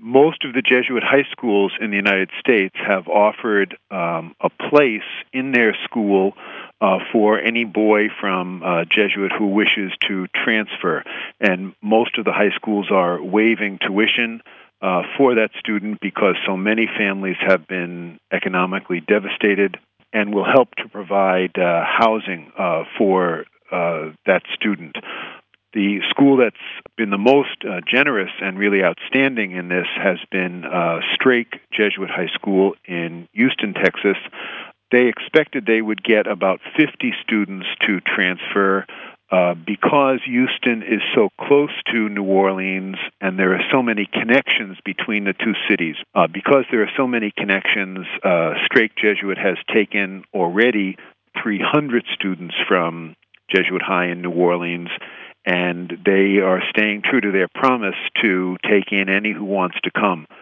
most of the Jesuit high schools in the United States have offered a place in their school for any boy from Jesuit who wishes to transfer. And most of the high schools are waiving tuition for that student because so many families have been economically devastated, and will help to provide housing for that student. The school that's been the most generous and really outstanding in this has been Strake Jesuit High School in Houston, Texas. They expected they would get about 50 students to transfer because Houston is so close to New Orleans and there are so many connections between the two cities. Because there are so many connections, Strake Jesuit has taken already 300 students from Jesuit High in New Orleans, and they are staying true to their promise to take in any who wants to come.